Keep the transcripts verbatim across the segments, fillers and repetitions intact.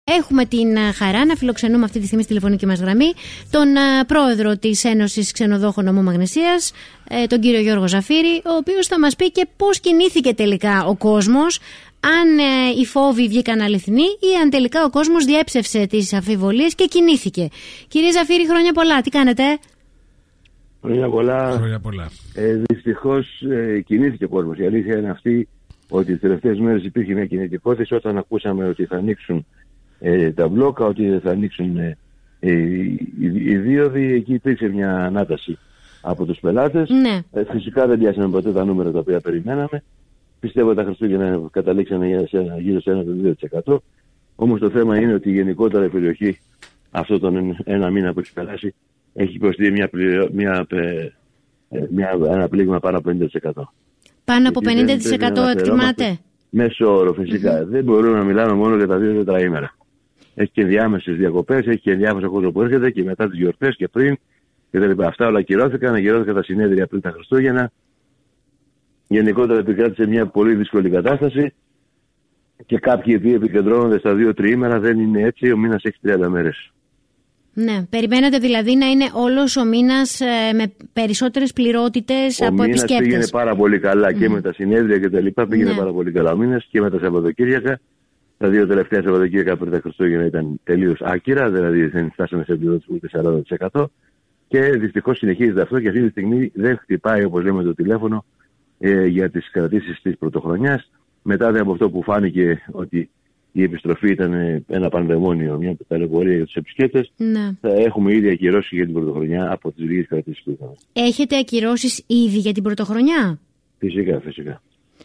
Έχουμε την χαρά να φιλοξενούμε αυτή τη στιγμή στη τηλεφωνική μας γραμμή τον πρόεδρο της Ένωσης Ξενοδόχων Ομού Μαγνησίας, τον κύριο Γιώργο Ζαφύρη, ο οποίος θα μας πει και πώς κινήθηκε τελικά ο κόσμος, αν οι φόβοι βγήκαν αληθινοί ή αν τελικά ο κόσμος διέψευσε τις αμφιβολίες και κινήθηκε. Κύριε Ζαφύρη, χρόνια πολλά. Τι κάνετε? Χρόνια πολλά. Χρόνια πολλά. Ε, δυστυχώς ε, κινήθηκε ο κόσμος. Η αλήθεια είναι αυτή ότι τις τελευταίες μέρες υπήρχε μια κινητικότητα όταν ακούσαμε ότι θα ανοίξουν ε, τα μπλόκα, ότι θα ανοίξουν ε, ε, οι, οι δίωδοι. Εκεί υπήρξε μια ανάταση από τους πελάτες. Ναι. Ε, φυσικά δεν πιάσαμε ποτέ τα νούμερα τα οποία περιμέναμε. Πιστεύω ότι τα Χριστούγεννα καταλήξανε γύρω σε ένα δύο τοις εκατό. Όμως το θέμα είναι ότι γενικότερα η περιοχή αυτό τον ένα μήνα που έχει περάσει έχει υποστεί μια, μια, μια, ένα πλήγμα πάνω από πενήντα τοις εκατό. Πάνω από πενήντα τοις εκατό εκτιμάται. Μέσο όρο φυσικά. Mm-hmm. Δεν μπορούμε να μιλάμε μόνο για τα δύο τετραήμερα. Έχει και διάμεσες διακοπές, έχει και ενδιάμεσο κόσμο που έρχεται και μετά τις γιορτές και πριν κτλ. Αυτά όλα ακυρώθηκαν, ακυρώθηκαν τα συνέδρια πριν τα Χριστούγεννα. Γενικότερα επικράτησε μια πολύ δύσκολη κατάσταση και κάποιοι οποίοι επικεντρώνονται στα δύο τριήμερα δεν είναι έτσι. Ο μήνας έχει τριάντα μέρες. Ναι, περιμένετε δηλαδή να είναι όλος ο μήνας ε, με περισσότερες πληρότητες ο από μήνας επισκέπτες. Πήγαινε πάρα πολύ καλά mm. και με τα συνέδρια και τα λοιπά. Πήγαινε ναι. πάρα πολύ καλά ο μήνας και με τα Σαββατοκύριακα. Τα δύο τελευταία Σαββατοκύριακα πριν τα Χριστούγεννα ήταν τελείως άκυρα, δηλαδή δεν φτάσαμε σε επίπεδο ούτε σαράντα τοις εκατό. Και δυστυχώς συνεχίζεται αυτό και αυτή τη στιγμή δεν χτυπάει, όπως λέμε, το τηλέφωνο ε, για τις κρατήσεις της πρωτοχρονιάς. Μετά από αυτό που φάνηκε ότι η επιστροφή ήταν ένα πανδαιμόνιο, μια ταλαιπωρία για τους επισκέπτες, ναι. θα έχουμε ήδη ακυρώσει για την πρωτοχρονιά από τις λίγες κρατήσεις που είχαμε. Έχετε ακυρώσεις ήδη για την πρωτοχρονιά? Φυσικά, φυσικά.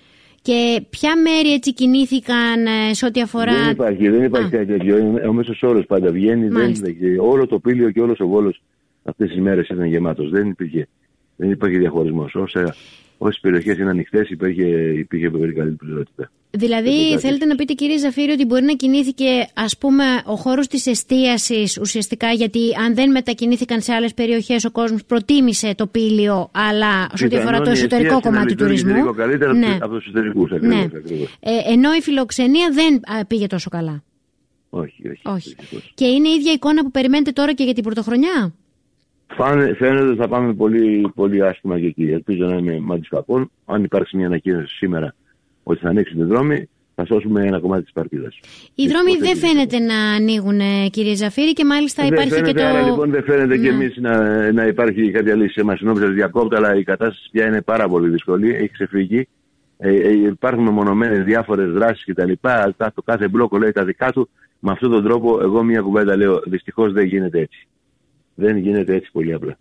Και ποια μέρη έτσι κινήθηκαν σε ό,τι αφορά... Δεν υπάρχει, δεν υπάρχει κάτι τέτοιο. Ο μέσος όρος πάντα βγαίνει. Δεν, όλο το Πήλιο και όλος ο Βόλος αυτές τις μέρες ήταν γεμάτος. Δεν υπήρχε, δεν υπήρχε διαχωρισμός. Όσα, όσες περιοχές είναι ανοιχτές υπήρχε, υπήρχε πολύ καλή πληρότητα. Δηλαδή θέλετε να πείτε, κύριε Ζαφύρη, ότι μπορεί να κινήθηκε, ας πούμε, ο χώρος της εστίασης ουσιαστικά, γιατί αν δεν μετακινήθηκαν σε άλλες περιοχές ο κόσμος προτίμησε το Πήλιο, αλλά σε ό,τι αφορά το εσωτερικό κομμάτι του τουρισμού. Είναι λίγο καλύτερα ναι. από τους εσωτερικούς ακριβώς. Ναι. ακριβώς. Ε, ενώ η φιλοξενία δεν πήγε τόσο καλά. Όχι, όχι. όχι. Και είναι η ίδια εικόνα που περιμένετε τώρα και για την πρωτοχρονιά? Φαίνεται ότι θα πάμε πολύ, πολύ άσχημα και εκεί. Ελπίζω να είμαι μάτι κακών. Αν υπάρξει μια ανακοίνωση σήμερα ότι θα ανοίξουν οι δρόμοι, θα σώσουμε ένα κομμάτι της παρτίδας. Οι δρόμοι δεν φαίνεται να ανοίγουν, κύριε Ζαφύρη, και μάλιστα δεν υπάρχει φαίνεται, και το... Άρα λοιπόν δεν φαίνεται ναι. και εμείς να, να υπάρχει κάποια λύση σε εμάς. Νόμιζα ότι διακόπτω, αλλά η κατάσταση πια είναι πάρα πολύ δύσκολη. Έχει ξεφύγει. Ε, ε, υπάρχουν μεμονωμένες διάφορες δράσεις κτλ. Το κάθε μπλόκο λέει τα δικά του. Με αυτόν τον τρόπο, εγώ μία κουβέντα λέω: δυστυχώς δεν γίνεται έτσι. Δεν γίνεται έτσι πολύ απλά.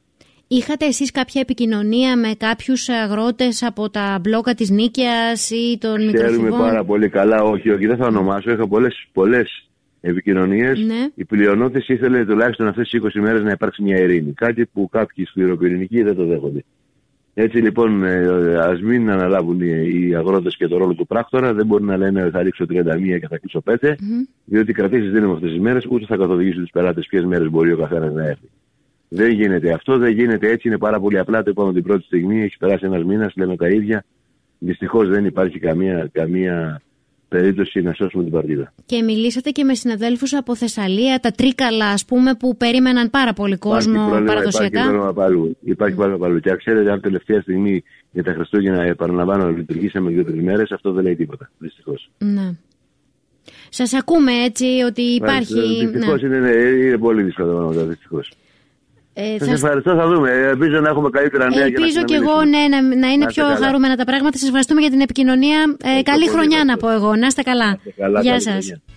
Είχατε εσείς κάποια επικοινωνία με κάποιους αγρότες από τα μπλόκα της Νίκαιας ή των Μητροφυβών? Ξέρουμε πάρα πολύ καλά, όχι, όχι, δεν θα ονομάσω. Είχα πολλές, πολλές επικοινωνίες. Ναι. Η πλειονότητα ήθελε τουλάχιστον αυτές τις είκοσι μέρες να υπάρξει μια ειρήνη. Κάτι που κάποιοι σκληροπυρηνικοί δεν το δέχονται. Έτσι λοιπόν, ας μην αναλάβουν οι αγρότες και το ρόλο του πράκτορα. Δεν μπορεί να λένε θα ρίξω τριάντα μία και θα κλείσω πέντε, mm-hmm. διότι οι κρατήσεις δεν είναι αυτές τις μέρες, ούτε θα καθοδηγήσουν τους πελάτες ποιες μέρες μπορεί ο καθένας να έρθει. Δεν γίνεται αυτό, δεν γίνεται έτσι, είναι πάρα πολύ απλά. Το είπαμε την πρώτη στιγμή, έχει περάσει ένας μήνας, λέμε τα ίδια. Δυστυχώς δεν υπάρχει καμία, καμία περίπτωση να σώσουμε την παρτίδα. Και μιλήσατε και με συναδέλφους από Θεσσαλία, τα Τρίκαλα, ας πούμε, που περίμεναν πάρα πολύ κόσμο υπάρχει παραδοσιακά. Υπάρχει πρόβλημα παλού. Υπάρχει πρόβλημα παλού. Και ξέρετε, αν τελευταία στιγμή για τα Χριστούγεννα, επαναλαμβάνω, λειτουργήσαμε δύο-τρεις μέρες, αυτό δεν λέει τίποτα. Δυστυχώς. Ναι. Σας ακούμε έτσι ότι υπάρχει. Δυστυχώς ναι. είναι, είναι πολύ δύσκολο πράγματα, δυστυχώς. Ε, σας ευχαριστώ, θα δούμε. Ελπίζω να έχουμε καλύτερα νέα. Ελπίζω και εγώ ναι, να, να είναι να πιο καλά. Χαρούμενα τα πράγματα. Σας ευχαριστούμε για την επικοινωνία. Ε, καλή χρονιά να πω εγώ. Να είστε καλά. καλά Γεια σας.